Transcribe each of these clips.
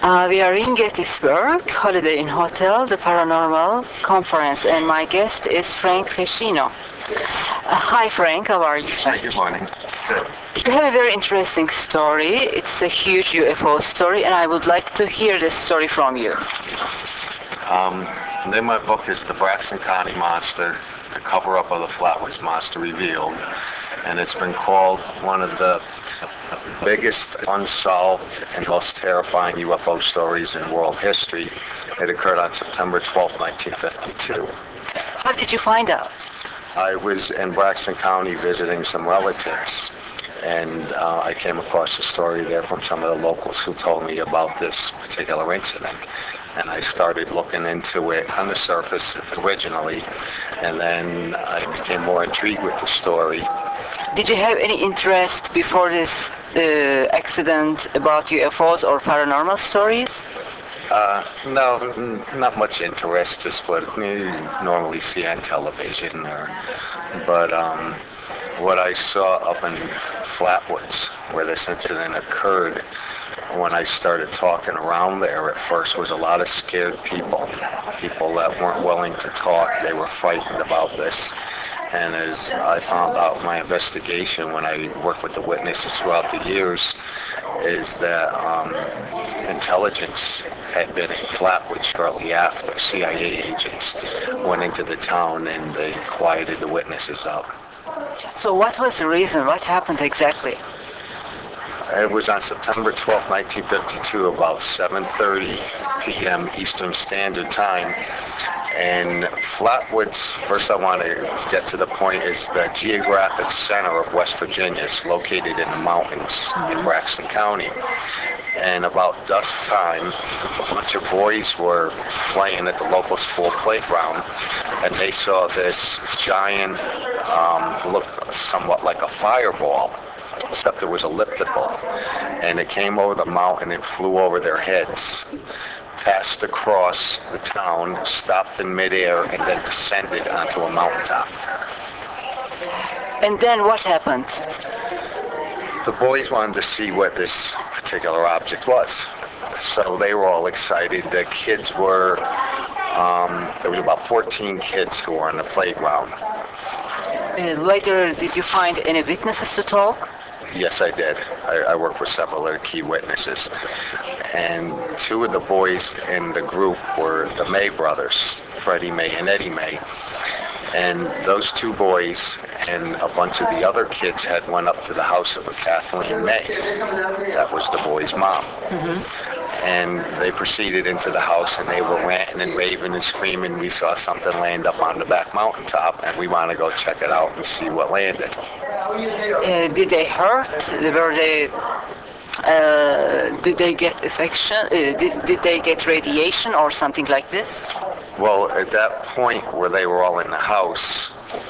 We are in Gettysburg, Holiday Inn Hotel, the Paranormal Conference, and my guest is Frank Fescino. Hi, Frank. How are you? Hi, good morning. Good. You have a very interesting story. It's a huge UFO story, and I would like to hear this story from you. The name of my book is The Braxton County Monster, the cover-up of the Flatwoods Monster Revealed, and it's been called one of the biggest unsolved and most terrifying UFO stories in world history. It occurred on September 12, 1952. How did you find out? I was in Braxton County visiting some relatives, and I came across a story there from some of the locals who told me about this particular incident. And I started looking into it on the surface originally, and then I became more intrigued with the story. Did you have any interest before this accident about UFOs or paranormal stories? No, not much interest, just what you normally see on television. But what I saw up in Flatwoods, where this incident occurred, when I started talking around there at first, was a lot of scared people that weren't willing to talk. They were frightened about this. And as I found out in my investigation when I worked with the witnesses throughout the years, is that intelligence had been in Flatwood shortly after. CIA agents went into the town and they quieted the witnesses out. So what was the reason? What happened exactly? It was on September 12, 1952, about 7:30 p.m. Eastern Standard Time. And Flatwoods, first I want to get to the point, is the geographic center of West Virginia. It's located in the mountains in Braxton County. And about dusk time, a bunch of boys were playing at the local school playground, and they saw this giant, look somewhat like a fireball, except it was elliptical, and it came over the mountain and flew over their heads, passed across the town, stopped in midair, and then descended onto a mountaintop. And then what happened? The boys wanted to see what this particular object was, so they were all excited. The kids were, there was about 14 kids who were on the playground. Later, did you find any witnesses to talk? Yes, I did. I worked with several of the key witnesses. And two of the boys in the group were the May brothers, Freddie May and Eddie May. And those two boys and a bunch of the other kids had went up to the house of a Kathleen May. That was the boy's mom. And they proceeded into the house, and they were ranting and raving and screaming. We saw something land up on the back mountaintop, and we want to go check it out and see what landed. Did they hurt? Did they get affection? Did they get radiation or something like this? Well, at that point where they were all in the house,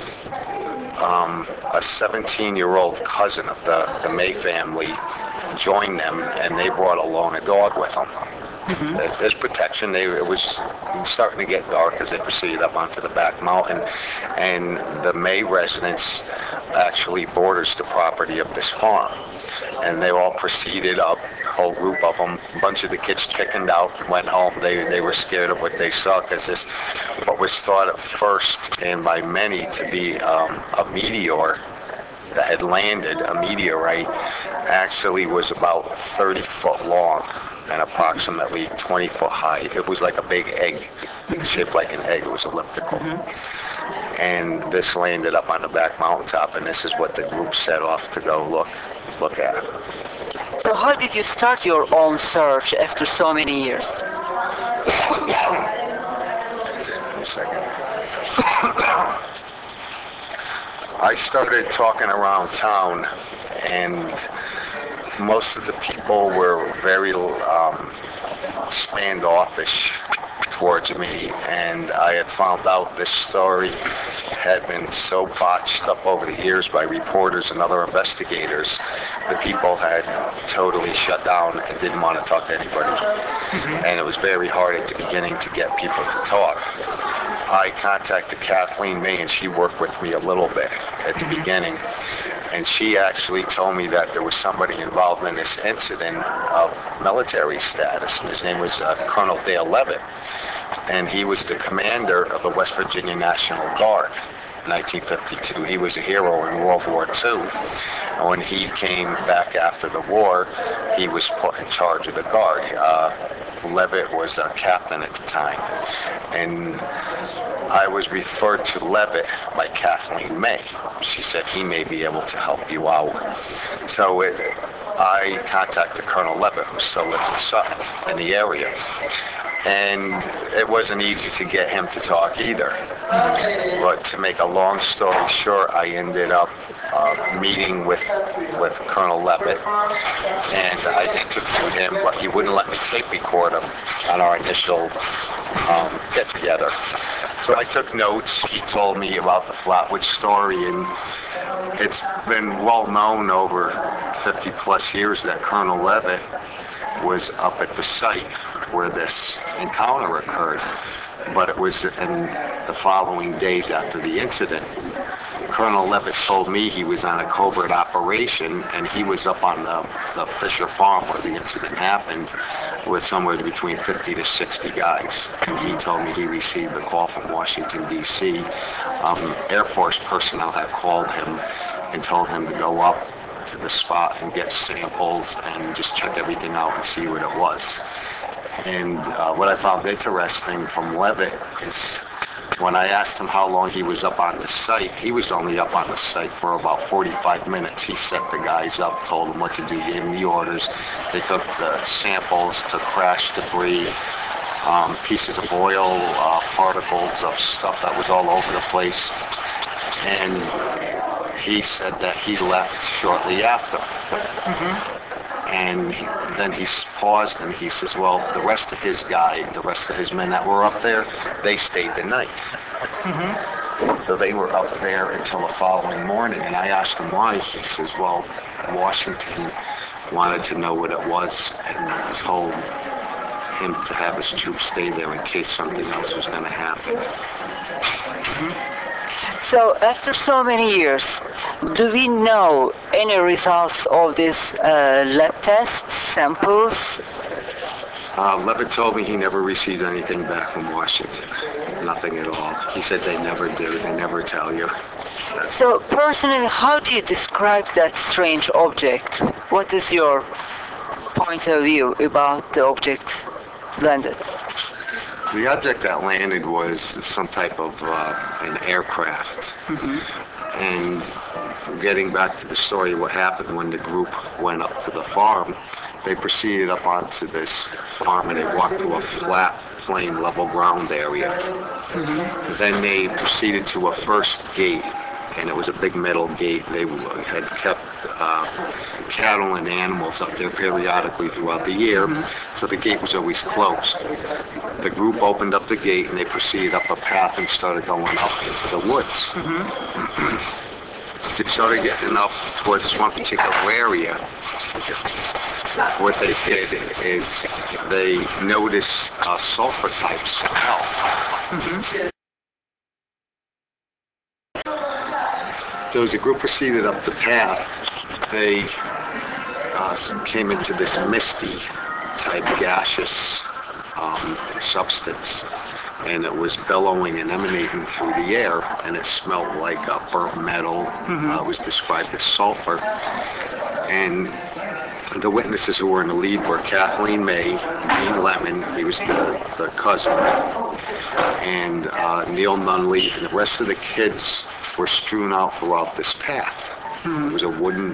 a 17-year-old cousin of the May family joined them, and they brought along a dog with them. As protection. It was starting to get dark as they proceeded up onto the back mountain, and the May residence actually borders the property of this farm. And they all proceeded up, a whole group of them. A bunch of the kids chickened out, went home. They were scared of what they saw, because this, what was thought at first and by many to be a meteor that had landed, a meteorite, actually was about 30 foot long and approximately 20 foot high. It was like a big egg, shaped like an egg. It was elliptical. And this landed up on the back mountaintop, and this is what the group set off to go look at. So how did you start your own search after so many years? Wait a second. I started talking around town, and most of the people were very standoffish towards me, and I had found out this story had been so botched up over the years by reporters and other investigators. The people had totally shut down and didn't want to talk to anybody. And it was very hard at the beginning to get people to talk. I contacted Kathleen May, and she worked with me a little bit at the beginning. And she actually told me that there was somebody involved in this incident of military status, and his name was Colonel Dale Levitt. And he was the commander of the West Virginia National Guard in 1952. He was a hero in World War II. And when he came back after the war, he was put in charge of the Guard. Levitt was a captain at the time. And I was referred to Levitt by Kathleen May. She said he may be able to help you out. So I contacted Colonel Levitt, who still lived in Sutton, in the area. And it wasn't easy to get him to talk either. But to make a long story short, I ended up meeting with Colonel Levitt, and I interviewed him, but he wouldn't let me tape record him on our initial get-together. So I took notes. He told me about the Flatwood story, and it's been well known over 50 plus years that Colonel Levitt was up at the site where this encounter occurred, but it was in the following days after the incident. Colonel Levitt told me he was on a covert operation, and he was up on the Fisher Farm where the incident happened with somewhere between 50 to 60 guys. And he told me he received a call from Washington, D.C. Air Force personnel had called him and told him to go up to the spot and get samples and just check everything out and see what it was. And what I found interesting from Levitt is when I asked him how long he was up on the site, he was only up on the site for about 45 minutes. He set the guys up, told them what to do, gave them the orders. They took the samples, took crash debris, pieces of oil, particles of stuff that was all over the place. And he said that he left shortly after. And then he paused and he says, well, the rest of his men that were up there, they stayed the night. So they were up there until the following morning. And I asked him why. He says, well, Washington wanted to know what it was and told him to have his troops stay there in case something else was going to happen. So after so many years, do we know any results of these lab tests, samples? Levitt told me he never received anything back from Washington. Nothing at all. He said they never do. They never tell you. So personally, how do you describe that strange object? What is your point of view about the object landed? The object that landed was some type of an aircraft. And getting back to the story, what happened when the group went up to the farm, they proceeded up onto this farm and they walked to a flat, plain, level ground area. Then they proceeded to a first gate, and it was a big metal gate. They had kept cattle and animals up there periodically throughout the year, so the gate was always closed. The group opened up the gate and they proceeded up a path and started going up into the woods. They started getting up towards this one particular area. What they did is they noticed a sulfur type smell. So as the group proceeded up the path, they came into this misty type gaseous substance, and it was billowing and emanating through the air, and it smelled like burnt metal. It was described as sulfur. And the witnesses who were in the lead were Kathleen May, Dean Lemon, he was the cousin, and Neil Nunley, and the rest of the kids were strewn out throughout this path. It was a wooden,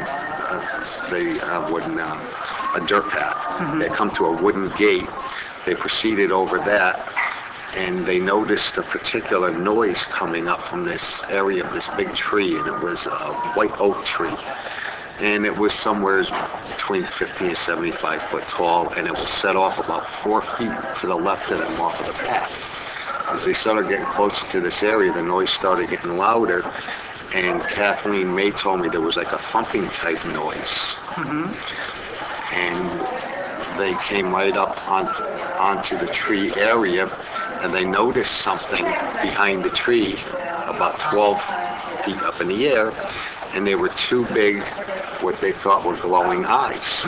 a dirt path. They had come to a wooden gate. They proceeded over that, and they noticed a particular noise coming up from this area of this big tree, and it was a white oak tree. And it was somewhere between 50 and 75 foot tall, and it was set off about 4 feet to the left of them off of the path. As they started getting closer to this area, the noise started getting louder, and Kathleen May told me there was like a thumping type noise. And they came right up onto the tree area, and they noticed something behind the tree about 12 feet up in the air, and they were two big, what they thought were glowing eyes.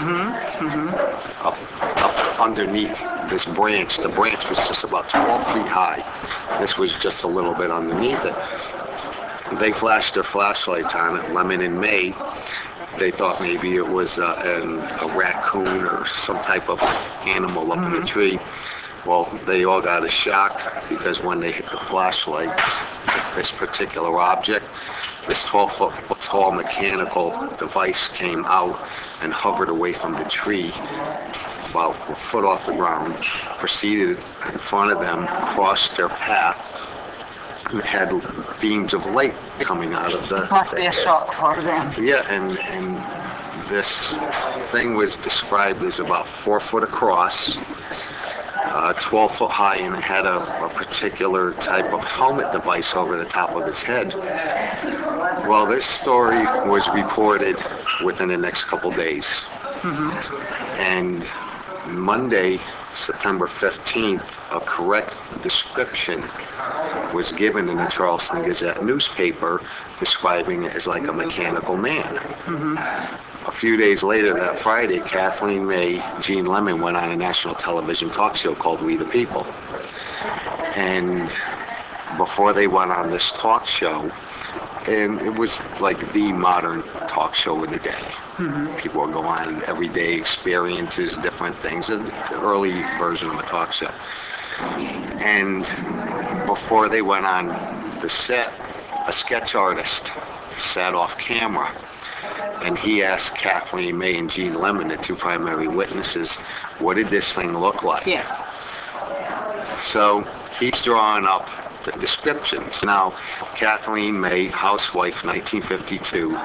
Up underneath this branch. The branch was just about 12 feet high. This was just a little bit underneath it. They flashed their flashlights on it, Lemon and May. They thought maybe it was a raccoon or some type of animal up in the tree. Well, they all got a shock because when they hit the flashlights, this particular object, this 12-foot tall mechanical device came out and hovered away from the tree about a foot off the ground, proceeded in front of them, crossed their path, and had beams of light coming out of the... It must be a shock for them. Yeah, and this thing was described as about 4 foot across, 12 foot high, and it had a particular type of helmet device over the top of its head. Well, this story was reported within the next couple days. And Monday, September 15th, a correct description was given in the Charleston Gazette newspaper describing it as like a mechanical man. A few days later, that Friday, Kathleen May, Gene Lemon went on a national television talk show called We the People. And before they went on this talk show, and it was like the modern talk show of the day. People would go on everyday experiences, different things, the early version of a talk show. And before they went on the set, a sketch artist sat off camera, and he asked Kathleen May and Gene Lemon, the two primary witnesses, what did this thing look like? Yes. So he's drawing up the descriptions. Now, Kathleen May, housewife, 1952,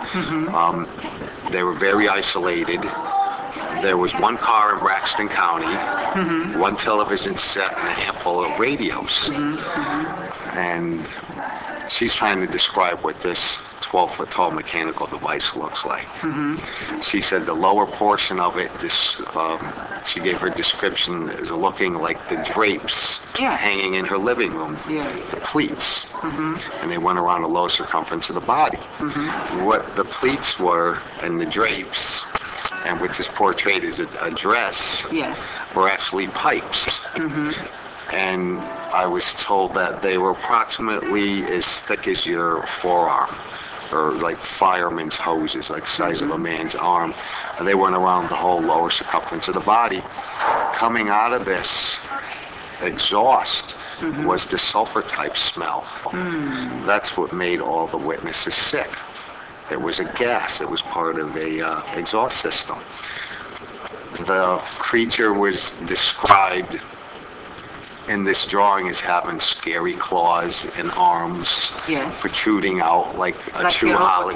they were very isolated. There was one car in Braxton County, one television set, and a handful of radios. And she's trying to describe what this 12-foot tall mechanical device looks like. She said the lower portion of it, she gave her description as looking like the drapes hanging in her living room, the pleats. And they went around the low circumference of the body. What the pleats were and the drapes, and which is portrayed as a dress, were actually pipes. And I was told that they were approximately as thick as your forearm, or like fireman's hoses, like the size of a man's arm. And they went around the whole lower circumference of the body. Coming out of this exhaust was the sulfur type smell. That's what made all the witnesses sick. It was a gas. It was part of a exhaust system. The creature was described in this drawing as having scary claws and arms protruding out like a true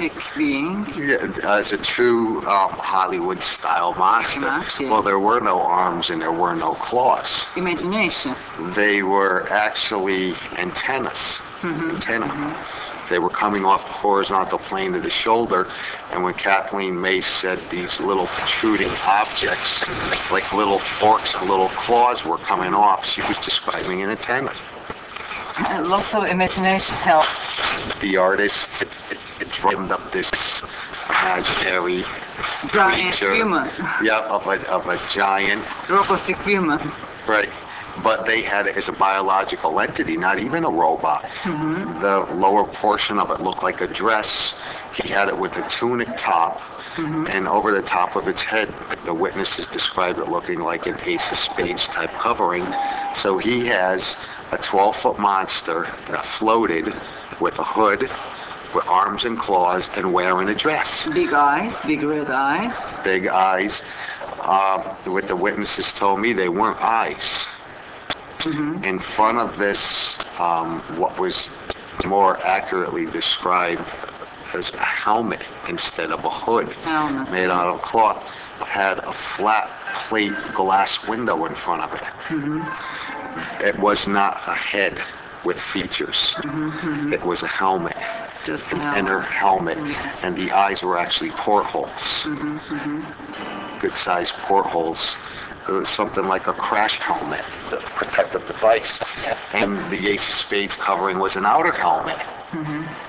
Hollywood style monster. Well, there were no arms and there were no claws. Imagination. They were actually antennas. They were coming off the horizontal plane of the shoulder, and when Kathleen May said these little protruding objects, like little forks and little claws were coming off, she was describing an antenna. Lots of imagination helps. The artist dreamed up this imaginary creature, of a giant robotic human. Right. But they had it as a biological entity, not even a robot. The lower portion of it looked like a dress. He had it with a tunic top, and over the top of its head, the witnesses described it looking like an ace of spades type covering. So he has a 12-foot monster that floated with a hood, with arms and claws, and wearing a dress. Big eyes, big red eyes. Big eyes. What the witnesses told me, they weren't eyes. In front of this, what was more accurately described as a helmet instead of a hood made out of cloth, had a flat plate glass window in front of it. It was not a head with features. It was a helmet. Just an inner helmet, and the eyes were actually portholes. Good-sized portholes. It was something like a crash helmet, the protective device. And the ace of spades covering was an outer helmet.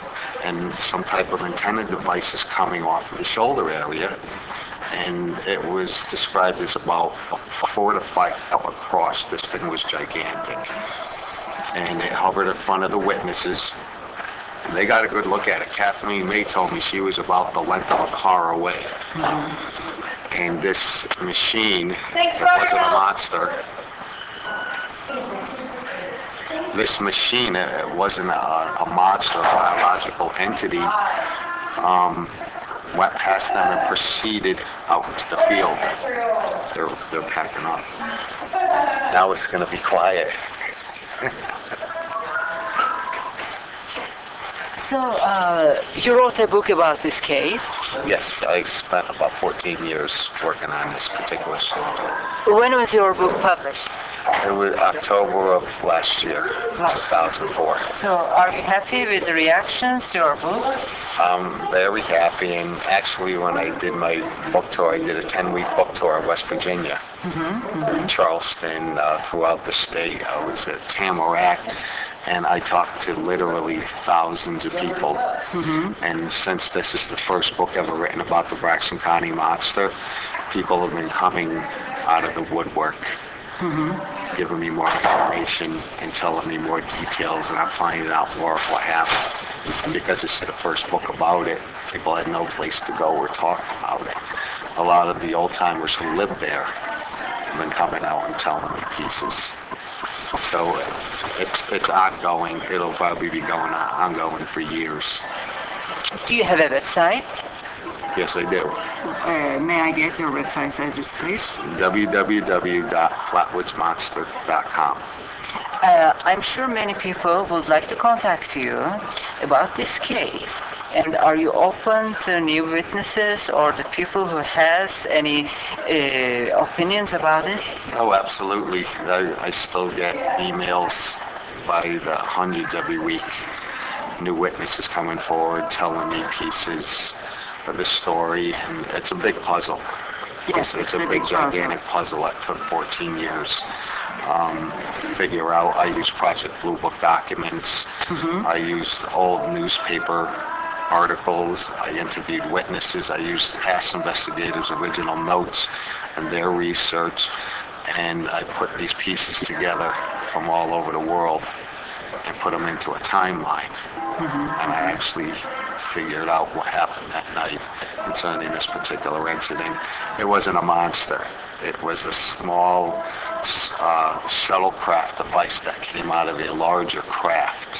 and some type of antenna device is coming off of the shoulder area. And it was described as about 4 to 5 feet across. This thing was gigantic. And it hovered in front of the witnesses. And they got a good look at it. Kathleen May told me she was about the length of a car away. And this machine, it wasn't a monster. This machine, it wasn't a monster, a biological entity, went past them and proceeded out to the field. They're packing up. Now it's going to be quiet. So, you wrote a book about this case. Yes, I spent about 14 years working on this particular story. When was your book published? It was October of last year, 2004. So, are you happy with the reactions to your book? I'm very happy, and actually when I did my book tour, I did a 10-week book tour of West Virginia, Charleston, throughout the state. I was at Tamarack, and I talked to literally thousands of people. And since this is the first book ever written about the Braxton County Monster, people have been coming out of the woodwork, giving me more information and telling me more details, and I'm finding out more of what happened. And because it's the first book about it, people had no place to go or talk about it. A lot of the old-timers who lived there have been coming out and telling me pieces. So it's ongoing. It'll probably be ongoing for years. Do you have a website? Yes, I do. May I get your website address, please? www.flatwoodsmonster.com. I'm sure many people would like to contact you about this case. And are you open to new witnesses or the people who has any opinions about it? Oh, absolutely. I still get emails by the hundreds every week. New witnesses coming forward, telling me pieces of the story, and it's a big puzzle. Yes, It's a big, gigantic puzzle that took 14 years to figure out. I used Project Blue Book documents. I used old newspaper articles. I interviewed witnesses. I used past investigators' original notes and their research, and I put these pieces together from all over the world and put them into a timeline. And I actually figured out what happened that night concerning this particular incident. It wasn't a monster. It was a small shuttlecraft device that came out of a larger craft,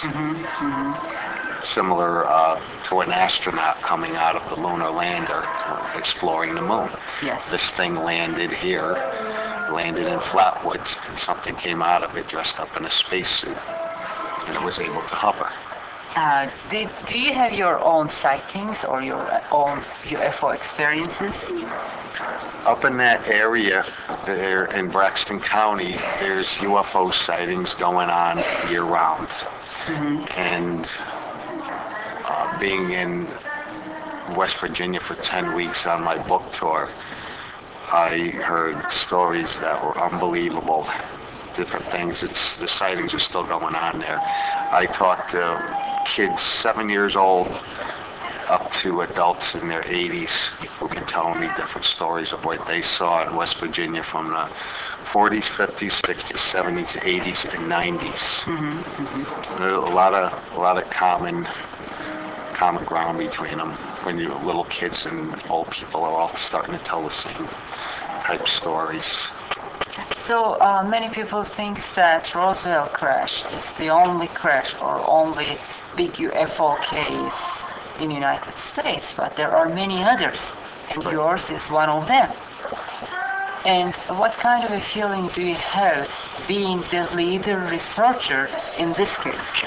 similar to an astronaut coming out of the lunar lander exploring the moon. Yes. This thing landed here, landed in Flatwoods, and something came out of it dressed up in a spacesuit, and it was able to hover. Do you have your own sightings or your own UFO experiences? Up in that area there in Braxton County, there's UFO sightings going on year-round. And being in West Virginia for 10 weeks on my book tour, I heard stories that were unbelievable. Different things. The sightings are still going on there. I talked to kids 7 years old up to adults in their 80s who can tell me different stories of what they saw in West Virginia from the 40s, 50s, 60s, 70s, 80s, and 90s. There's a lot of common ground between them when you little kids and old people are all starting to tell the same type stories. So many people think that Roswell crash is the only crash or only big UFO case in the United States, but there are many others, and yours is one of them. And what kind of a feeling do you have being the leader researcher in this case?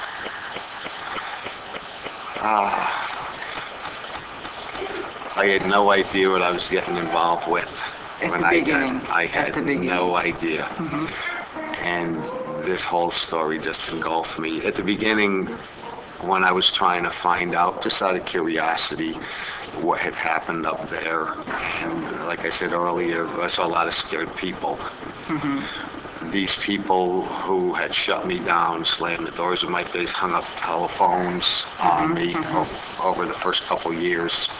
I had no idea what I was getting involved with. I had no idea. And this whole story just engulfed me. At the beginning, when I was trying to find out, just out of curiosity, what had happened up there, and like I said earlier, I saw a lot of scared people. these people who had shut me down, slammed the doors of my face, hung up telephones on me over the first couple years.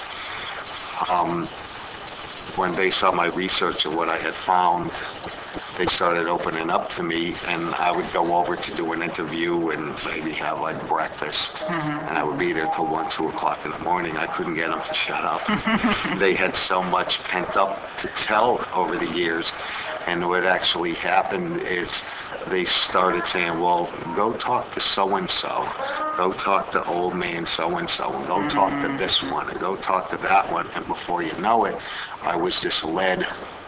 When they saw my research of what I had found, they started opening up to me, and I would go over to do an interview and maybe have like breakfast, and I would be there till 1, 2 o'clock in the morning. I couldn't get them to shut up. They had so much pent up to tell over the years, and what actually happened is they started saying, well, go talk to so-and-so, go talk to old man so-and-so, and go talk to this one, and go talk to that one, and before you know it, I was just led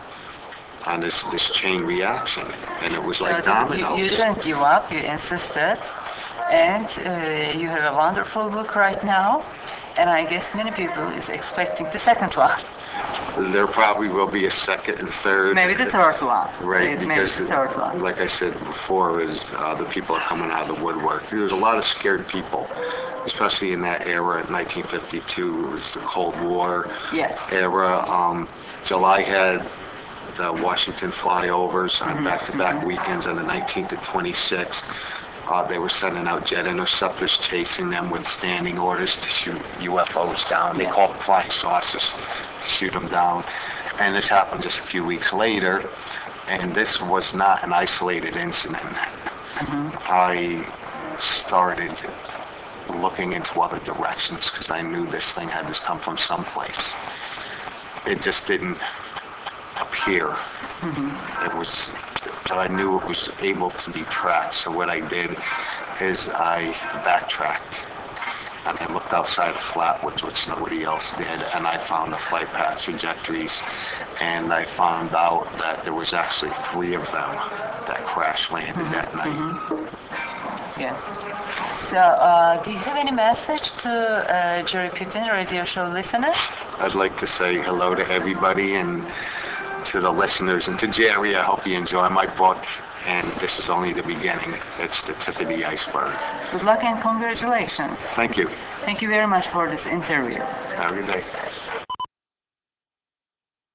on this chain reaction, and it was like dominoes. You didn't give up, you insisted, and you have a wonderful book right now, and I guess many people is expecting the second one. There probably will be a second and third. Maybe the third one. Right, Maybe because the third one. like I said before, is the people are coming out of the woodwork. There's a lot of scared people, especially in that era, 1952, it was the Cold War era. July had the Washington flyovers on back-to-back weekends on the 19th to 26th. They were sending out jet interceptors, chasing them with standing orders to shoot UFOs down. They called them flying saucers, to shoot them down. And this happened just a few weeks later, and this was not an isolated incident. I started looking into other directions because I knew this thing had to come from someplace. It just didn't appear. It was, I knew it was able to be tracked. So what I did is I backtracked and I looked outside of Flatwoods, which nobody else did, and I found the flight path trajectories, and I found out that there was actually 3 of them that crash landed that night. Yes. So, do you have any message to Jerry Pippin radio show listeners? I'd like to say hello to everybody and to the listeners, and to Jerry. I hope you enjoy my book, and this is only the beginning. It's the tip of the iceberg. Good luck and congratulations. Thank you. Thank you very much for this interview. Have a good day.